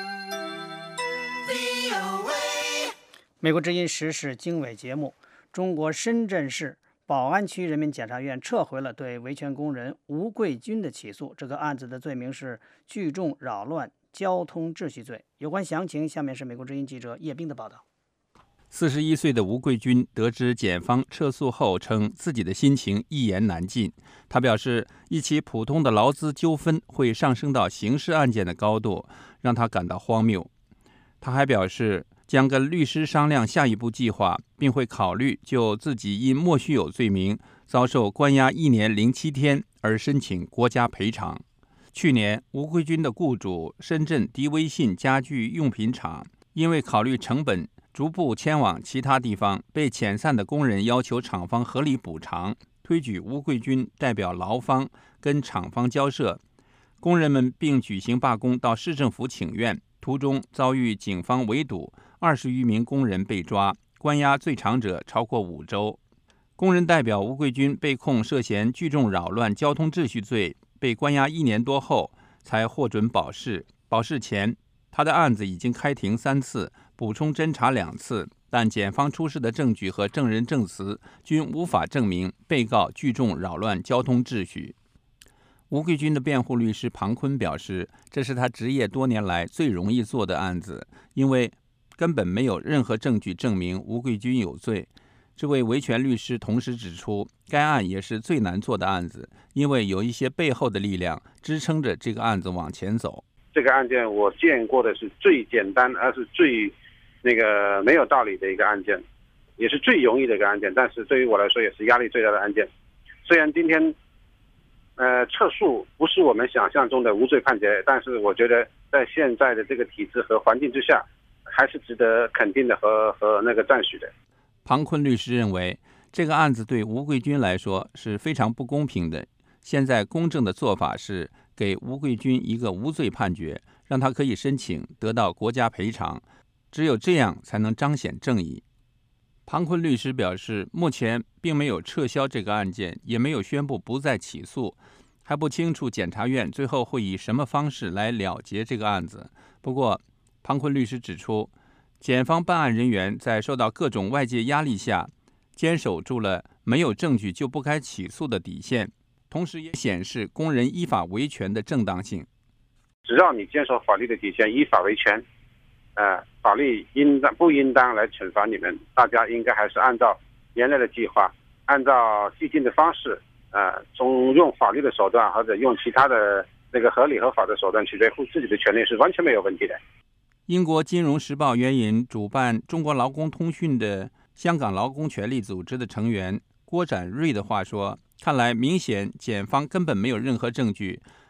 美国之音时事经纬节目，中国深圳市宝安区人民检察院撤回了对维权工人吴桂军的起诉，这个案子的罪名是聚众扰乱交通秩序罪。有关详情，下面是美国之音记者叶冰的报道。 四十一岁的吴桂军得知检方撤诉后，称自己的心情一言难尽。他表示，一起普通的劳资纠纷会上升到刑事案件的高度，让他感到荒谬。他还表示，将跟律师商量下一步计划，并会考虑就自己因莫须有罪名遭受关押一年零七天而申请国家赔偿。去年，吴桂军的雇主深圳迪威信家具用品厂因为考虑成本，逐步迁往其他地方，被遣散的工人要求厂方合理补偿，推举吴桂军代表劳方跟厂方交涉。工人们并举行罢工到市政府请愿，途中遭遇警方围堵，二十余名工人被抓，关押最长者超过五周。工人代表吴桂军被控涉嫌聚众扰乱交通秩序罪，被关押一年多后才获准保释。保释前，他的案子已经开庭三次，补充侦查两次，但检方出示的证据和证人证词均无法证明被告聚众扰乱交通秩序。吴桂军的辩护律师庞坤表示，这是他执业多年来最容易做的案子，因为根本没有任何证据证明吴桂军有罪。这位维权律师同时指出，该案也是最难做的案子，因为有一些背后的力量支撑着这个案子往前走。 这个案件我见过的是最简单，而是最那个没有道理的一个案件，也是最容易的一个案件，但是对于我来说也是压力最大的案件。虽然今天呃，撤诉不是我们想象中的无罪判决，但是我觉得在现在的这个体制和环境之下，还是值得肯定的和和那个赞许的。 庞坤律师认为，这个案子对吴桂军来说是非常不公平的。现在公正的做法是给吴桂军一个无罪判决，让他可以申请得到国家赔偿，只有这样才能彰显正义。庞坤律师表示，目前并没有撤销这个案件，也没有宣布不再起诉，还不清楚检察院最后会以什么方式来了结这个案子。不过，庞坤律师指出，检方办案人员在受到各种外界压力下，坚守住了没有证据就不该起诉的底线，同时也显示工人依法维权的正当性。 只要你坚守法律的底线，依法维权，呃，法律应当不应当来惩罚你们？大家应该还是按照原来的计划，按照既定的方式，呃，从用法律的手段或者用其他的那个合理合法的手段去维护自己的权利是完全没有问题的。 英国金融时报援引主办中国劳工通讯的香港劳工权利组织的成员郭展瑞的话说，看来明显检方根本没有任何证据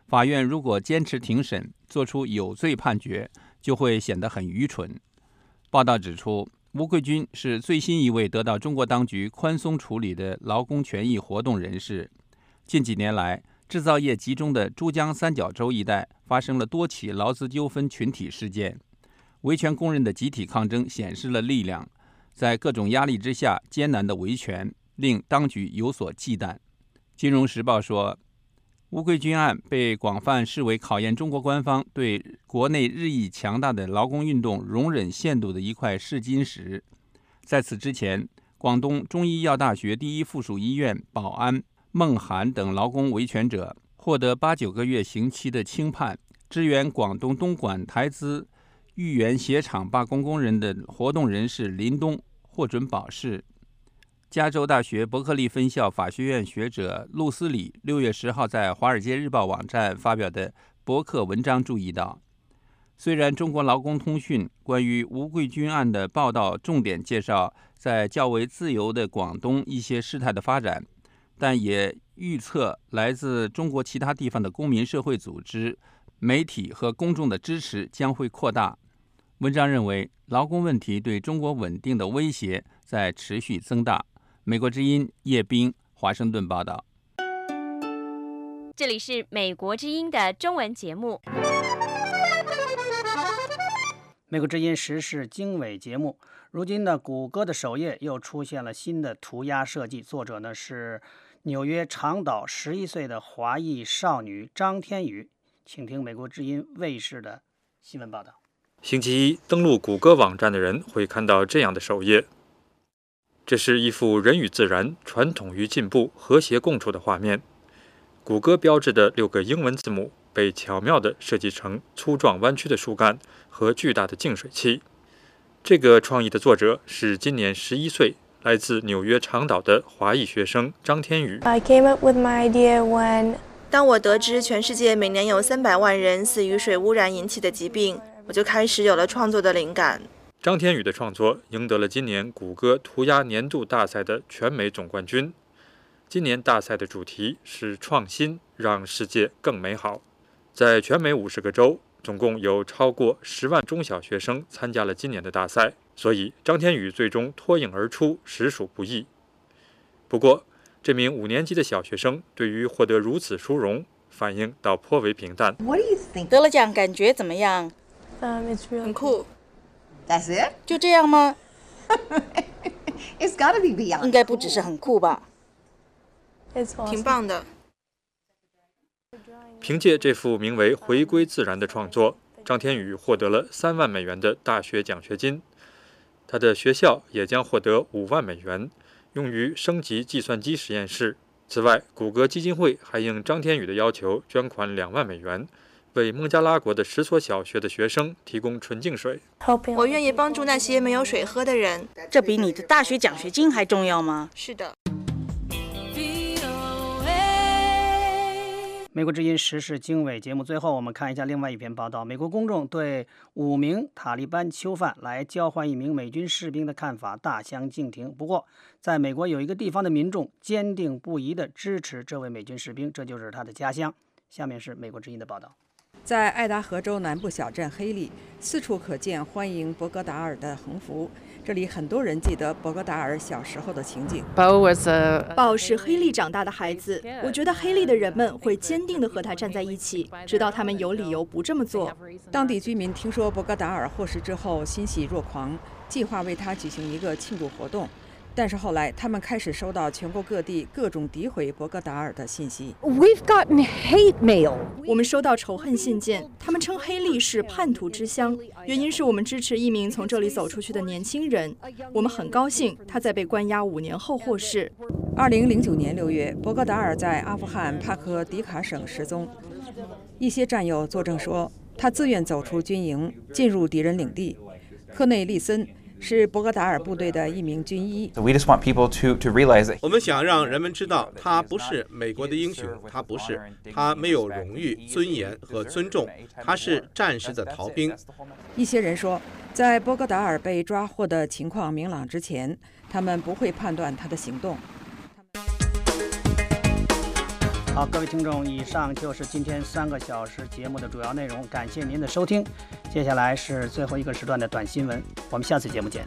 法院如果坚持庭审，作出有罪判决，就会显得很愚蠢。报道指出，吴桂军是最新一位得到中国当局宽松处理的劳工权益活动人士。近几年来，制造业集中的珠江三角洲一带发生了多起劳资纠纷群体事件，维权工人的集体抗争显示了力量，在各种压力之下艰难的维权，令当局有所忌惮。金融时报说，吴桂军案被广泛视为考验中国官方对国内日益强大的劳工运动容忍限度的一块试金石。在此之前，广东中医药大学第一附属医院保安、孟涵等劳工维权者获得八九个月刑期的轻判。支援广东东莞台资豫园鞋厂罢工工人的活动人士林东获准保释。加州大学伯克利分校法学院学者陆斯里六月十号在《华尔街日报》网站发表的博客文章注意到，虽然中国劳工通讯关于吴桂军案的报道重点介绍在较为自由的广东一些事态的发展，但也预测来自中国其他地方的公民社会组织、媒体和公众的支持将会扩大。文章认为，劳工问题对中国稳定的威胁在持续增大。美国之音叶冰，华盛顿报道。 这里是美国之音的中文节目。 美国之音时事经纬节目，如今呢，谷歌的首页又出现了新的涂鸦设计，作者呢是纽约长岛十一岁的华裔少女张天宇。请听美国之音卫视的新闻报道。 星期一登录谷歌网站的人会看到这样的首页，这是一幅人与自然、传统与进步和谐共处的画面。谷歌标志的六个英文字母被巧妙地设计成粗壮弯曲的树干和巨大的净水器。这个创意的作者是今年十一岁、来自纽约长岛的华裔学生张天宇。 I came up with my idea when... 当我得知全世界每年有三百万人死于水污染引起的疾病，我就开始有了创作的灵感。 张天宇的创作赢得了今年谷歌涂鸦年度大赛的全美总冠军。今年大赛的主题是创新，让世界更美好。在全美五十个州，总共有超过十万中小学生参加了今年的大赛，所以张天宇最终脱颖而出，实属不易。不过，这名五年级的小学生对于获得如此殊荣，反应倒颇为平淡。 得了奖感觉怎么样？ Um, it's really 很酷。 That's it? 就这样吗？ It's gotta be beyond. 应该不只是很酷吧？ It's awesome. 挺棒的。 凭借这幅名为《回归自然》的创作，张天宇获得了三万美元的大学奖学金。他的学校也将获得五万美元，用于升级计算机实验室。此外，谷歌基金会还应张天宇的要求捐款两万美元，为孟加拉国的十所小学的学生提供纯净水。 我愿意帮助那些没有水喝的人。 这比你的大学奖学金还重要吗？ 是的。 美国之音时事经纬节目最后，我们看一下另外一篇报道。美国公众对五名塔利班囚犯来交换一名美军士兵的看法大相径庭。不过，在美国有一个地方的民众坚定不移地支持这位美军士兵，这就是他的家乡。下面是美国之音的报道。 在爱达荷州南部小镇黑利，四处可见欢迎博格达尔的横幅。这里很多人记得博格达尔小时候的情景。 鲍是黑利长大的孩子，我觉得黑利的人们会坚定地和他站在一起，直到他们有理由不这么做。 当地居民听说博格达尔获释之后，欣喜若狂，计划为他举行一个庆祝活动。但是后来，他们开始收到全国各地各种诋毁博格达尔的信息。 We've gotten hate mail. 我们收到仇恨信件，他们称黑利是叛徒之乡，原因是我们支持一名从这里走出去的年轻人。我们很高兴他在被关押五年后获释。 二零零九年六月，博格达尔在阿富汗帕克迪卡省失踪。一些战友作证说，他自愿走出军营，进入敌人领地。科内利森是博格达尔部队的一名军医。 我们想让人们知道，他不是美国的英雄，他不是，他没有荣誉、尊严和尊重，他是战时的逃兵。 一些人说，在博格达尔被抓获的情况明朗之前，他们不会判断他的行动。 好，各位听众，以上就是今天三个小时节目的主要内容，感谢您的收听。接下来是最后一个时段的短新闻，我们下次节目见。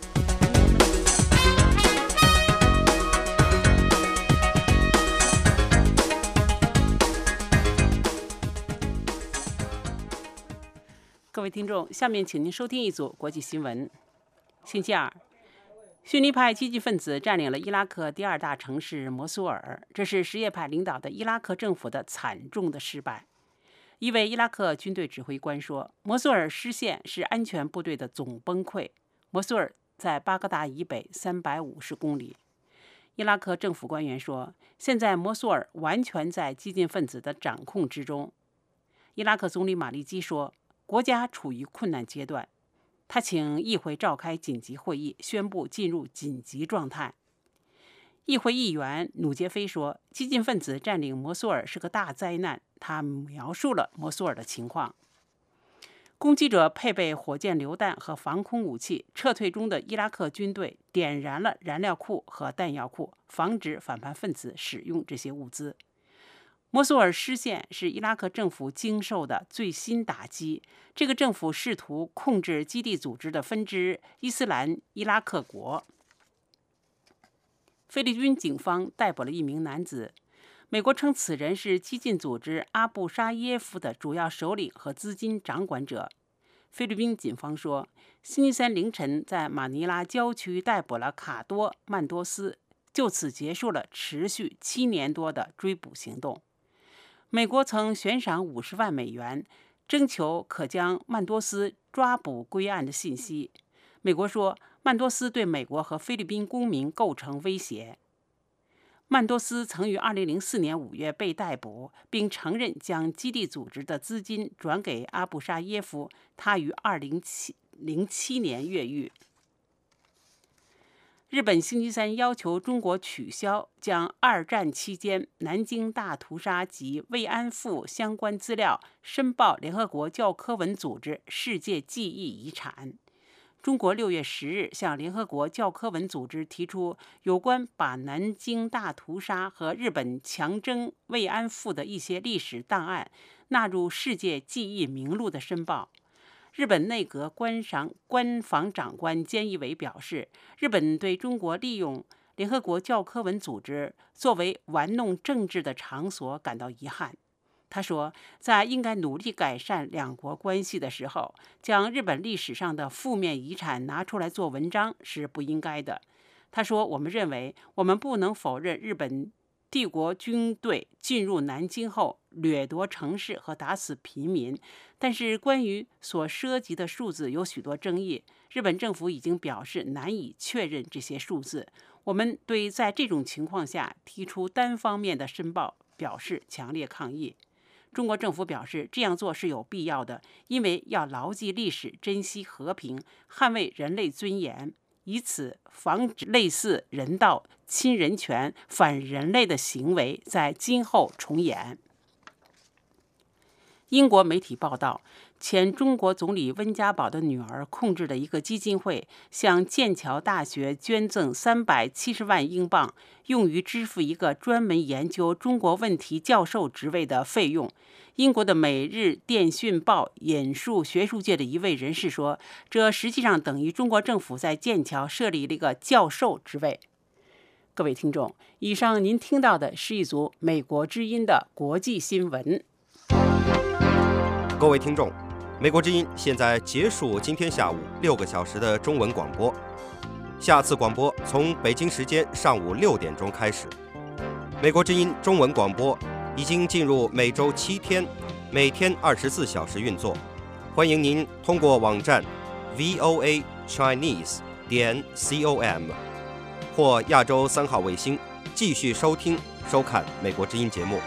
各位听众，下面请您收听一组国际新闻。星期二，逊尼派激进分子占领了伊拉克第二大城市摩苏尔，这是什叶派领导的伊拉克政府的惨重的失败。一位伊拉克军队指挥官说，摩苏尔失陷是安全部队的总崩溃。摩苏尔在巴格达以北三百五十公里。伊拉克政府官员说，现在摩苏尔完全在激进分子的掌控之中。伊拉克总理马利基说，国家处于困难阶段，他请议会召开紧急会议，宣布进入紧急状态。议会议员努杰菲说，激进分子占领摩苏尔是个大灾难，他描述了摩苏尔的情况。攻击者配备火箭榴弹和防空武器，撤退中的伊拉克军队点燃了燃料库和弹药库，防止反叛分子使用这些物资。摩苏尔失陷是伊拉克政府经受的最新打击。这个政府试图控制基地组织的分支伊斯兰伊拉克国。菲律宾警方逮捕了一名男子，美国称此人是激进组织阿布沙耶夫的主要首领和资金掌管者。菲律宾警方说，星期三凌晨在马尼拉郊区逮捕了卡多曼多斯，就此结束了持续七年多的追捕行动。美国曾悬赏五十万美元，征求可将曼多斯抓捕归案的信息。美国说，曼多斯对美国和菲律宾公民构成威胁。曼多斯曾于二零零四年五月被逮捕，并承认将基地组织的资金转给阿布沙耶夫，他于二零零七年越狱。日本星期三要求中国取消将二战期间南京大屠杀及慰安妇相关资料申报联合国教科文组织世界记忆遗产。中国六月十日向联合国教科文组织提出有关把南京大屠杀和日本强征慰安妇的一些历史档案纳入世界记忆名录的申报。日本内阁官商官房长官菅义伟表示，日本对中国利用联合国教科文组织作为玩弄政治的场所感到遗憾。他说，在应该努力改善两国关系的时候，将日本历史上的负面遗产拿出来做文章是不应该的。他说，我们认为我们不能否认日本帝国军队进入南京后掠夺城市和打死平民，但是关于所涉及的数字有许多争议，日本政府已经表示难以确认这些数字。我们对在这种情况下提出单方面的申报表示强烈抗议。中国政府表示，这样做是有必要的，因为要牢记历史，珍惜和平，捍卫人类尊严，以此防止类似人道、侵人权、反人类的行为在今后重演。英国媒体报道，前中国总理温家宝的女儿控制的一个基金会向剑桥大学捐赠三百七十万英镑，用于支付一个专门研究中国问题教授职位的费用。英国的《每日电讯报》引述学术界的一位人士说，这实际上等于中国政府在剑桥设立了一个教授职位。各位听众，以上您听到的是一组美国之音的国际新闻。 各位听众，美国之音现在结束今天下午六个小时的中文广播，下次广播从北京时间上午六点钟开始。美国之音中文广播已经进入每周七天，每天二十四小时运作。欢迎您通过网站 v o a chinese 点 com 或亚洲三号卫星继续收听收看美国之音节目。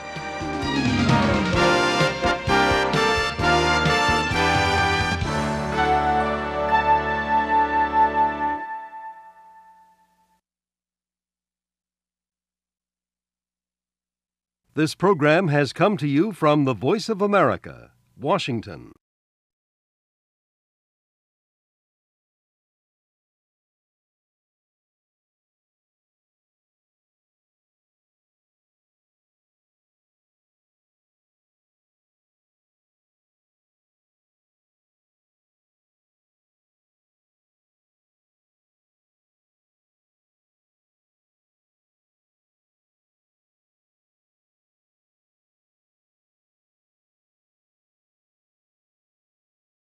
This program has come to you from the Voice of America, Washington.